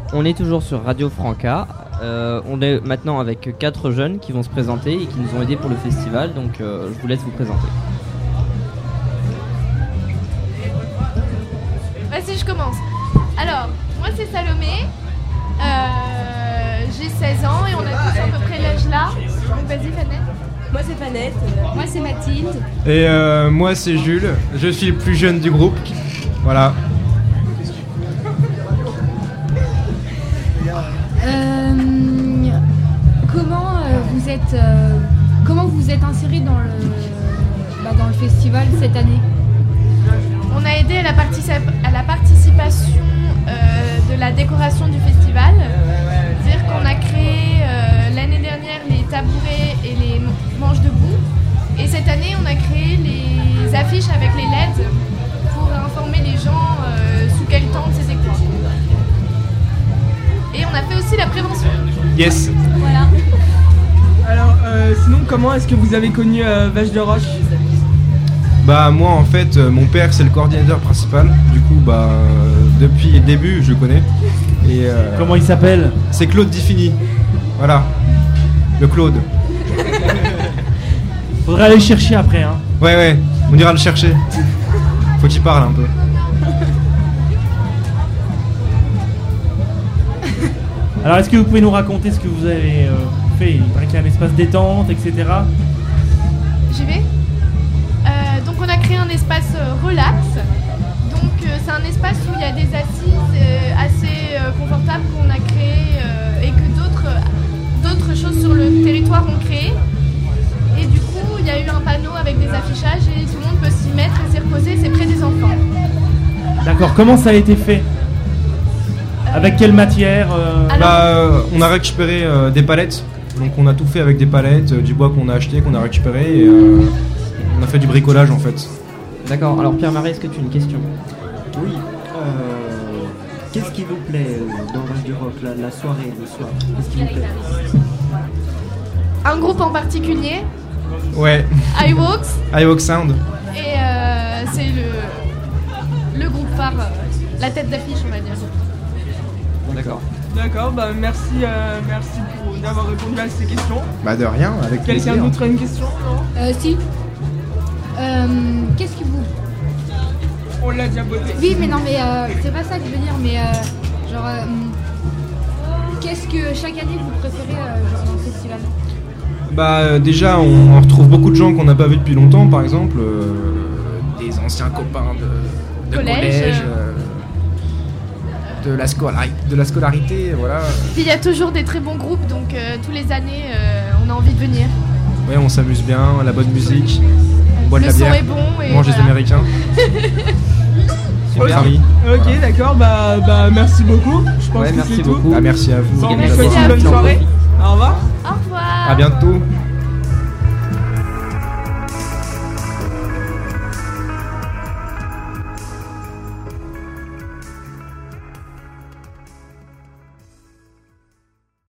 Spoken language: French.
On est toujours sur Radio Franca. On est maintenant avec 4 jeunes qui vont se présenter et qui nous ont aidés pour le festival. Donc je vous laisse vous présenter. Vas-y, je commence. Alors, moi c'est Salomé. J'ai 16 ans et on a tous à peu près l'âge là. Donc vas-y, Fanette. Moi c'est Panette. Moi c'est Mathilde. Et moi c'est Jules, je suis le plus jeune du groupe. Voilà. Comment vous êtes inséré dans le festival cette année? On a aidé à la participation de la décoration du festival. C'est-à-dire qu'on a créé l'année dernière les tabourets et les manches debout. Et cette année, on a créé les affiches avec les LED pour informer les gens sous quel temps c'était quoi. Et on a fait aussi la prévention. Yes. Voilà. Alors, sinon, comment est-ce que vous avez connu Vache de Roche ? Bah moi en fait, mon père c'est le coordinateur principal. Du coup depuis le début je le connais. Et, comment il s'appelle ? C'est Claude Diffini. Voilà. Le Claude. Faudrait aller le chercher après hein. Ouais, on ira le chercher. Faut qu'il parle un peu. Alors est-ce que vous pouvez nous raconter ce que vous avez fait ? Il paraît qu'il y a un espace détente, etc. J'y vais. Donc on a créé un espace relax. Donc c'est un espace où il y a des assises assez confortables qu'on a créées et que d'autres choses sur le territoire ont créé. Et du coup il y a eu un panneau avec des affichages et tout le monde peut s'y mettre et s'y reposer, c'est près des enfants. D'accord, comment ça a été fait ? Avec quelle matière On a récupéré des palettes. Donc on a tout fait avec des palettes, du bois qu'on a acheté, qu'on a récupéré et on a fait du bricolage en fait. D'accord, alors Pierre-Marie, est-ce que tu as une question ? Oui. Qu'est-ce qui vous plaît dans Vache de Rock, la soirée, le soir ? Qu'est-ce qui vous plaît ? Un groupe en particulier. Ouais. iWalk Sound. Et c'est le groupe phare, la tête d'affiche on va dire. D'accord. D'accord, merci d'avoir répondu à ces questions. De rien, avec plaisir. Quelqu'un d'autre a une question, non ? Si. Qu'est-ce qui vous... On l'a déjà voté. Oui, mais non, mais c'est pas ça que je veux dire, mais qu'est-ce que chaque année vous préférez dans le festival ? Déjà, on retrouve beaucoup de gens qu'on n'a pas vus depuis longtemps, par exemple, des anciens copains de collège, de la scolarité, voilà. Puis il y a toujours des très bons groupes, donc tous les années, on a envie de venir. Ouais, on s'amuse bien, la bonne musique, on boit de la bière, le son est bon et on mange des Américains. Super. Ok, d'accord, merci beaucoup. Je pense que merci c'est beaucoup. tout. Merci à vous. Bon, bonne soirée. Au revoir. Au revoir. À bientôt.